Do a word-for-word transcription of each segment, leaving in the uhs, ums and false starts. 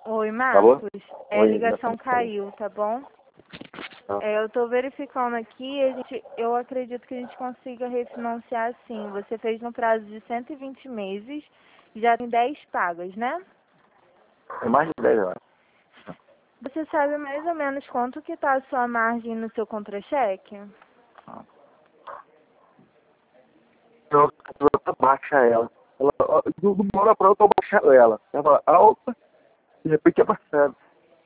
Oi, Alô? Marcos. É, a Oi, ligação ligação caiu. caiu, tá bom? Tá. É, eu tô verificando aqui, a gente, eu acredito que a gente consiga refinanciar sim. Você fez no prazo de cento e vinte meses, já tem dez pagas, né? É mais de dez horas. Você sabe mais ou menos quanto que tá a sua margem no seu contra-cheque? Eu vou baixar ela. ela ó, do, do uma hora pra outra eu baixar ela. Ela fala alta, de repente é baixada.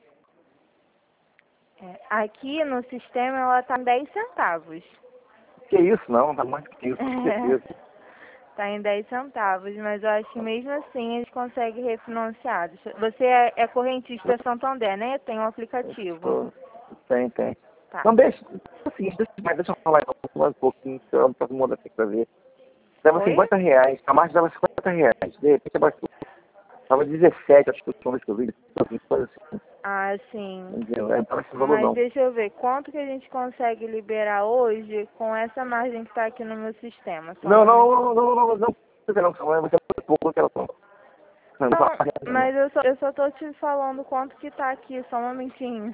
É, aqui no sistema ela tá em dez centavos. Que isso? Não, tá mais que isso, com É, certeza. tá em dez centavos, mas eu acho que mesmo assim a gente consegue refinanciar. Deixa- Você é, é correntista Santander, né? Tem um aplicativo. Tô- Tem, tem. Tá. Não, deixa, assim, deixa, mas deixa eu falar então, mais um pouquinho, que eu não todo mundo aqui pra ver. Dava Oi? cinquenta reais, a margem dava cinquenta reais, de repente abaixou. Tava dezessete, acho que foi o que eu vi, coisa assim. Ah, sim. Entendeu? É, tava esse valor Mas não. deixa eu ver, quanto que a gente consegue liberar hoje com essa margem que tá aqui no meu sistema? Só um Não, não, momento. não, não, não, não, não, não, não, não, vai ser muito pouco que ela toma. Não, não, Não, não, não. mas eu só, eu só tô te falando quanto que tá aqui, só um momentinho.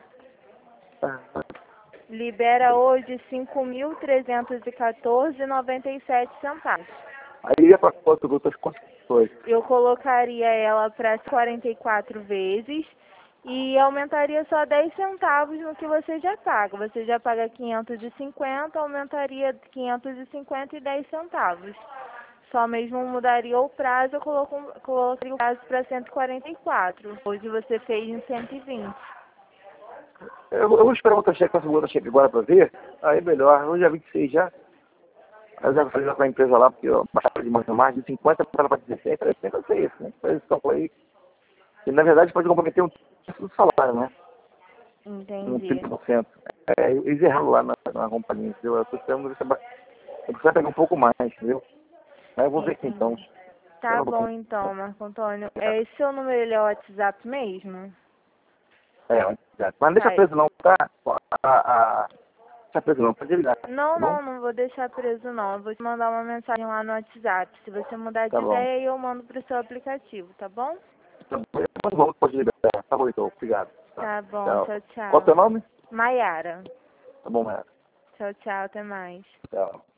Libera hoje cinco mil trezentos e quatorze reais e noventa e sete centavos. Aí ia pra quanto, outras condições. Eu colocaria ela para quarenta e quatro vezes e aumentaria só dez centavos no que você já paga. Você já paga quinhentos e cinquenta, aumentaria quinhentos e cinquenta e dez centavos. Só mesmo mudaria o prazo, eu coloco, colocaria o prazo para cento e quarenta e quatro. Hoje você fez em cento e vinte. Eu, eu vou esperar outra cheque, faço outra cheque agora pra ver. Aí melhor, hoje é vinte e seis já. Aí eu já falei lá com a empresa lá, porque eu baixava de mais, mais de cinquenta para para dezesseis, falei, tem que ser isso, né? Faz esse cálculo aí. E na verdade pode comprometer um terço do salário, né? Um Entendi. trinta por cento. É, eles erraram lá na, na companhia, entendeu? Eu tô esperando ver se eu eu preciso pegar um pouco mais, entendeu? Aí eu vou ver aqui então. Entendi. Espera Tá um bom pouquinho. então, Marco Antônio. É, esse seu número ele é o WhatsApp mesmo? É, exato. Mas não deixa Tá. preso não, tá? A, a, deixa preso não, pode ligar, tá Não, bom? não, não vou deixar preso não. Eu vou te mandar uma mensagem lá no WhatsApp. Se você mudar de Tá bom. ideia, eu mando pro seu aplicativo, tá bom? Tá bom, depois volto, pode liberar. Tá bom então, obrigado. Tá. Tá bom, Tchau. tchau, Qual é o tchau. teu nome? Maiara. Tá bom, Mara. Tchau, tchau, até mais. Tchau.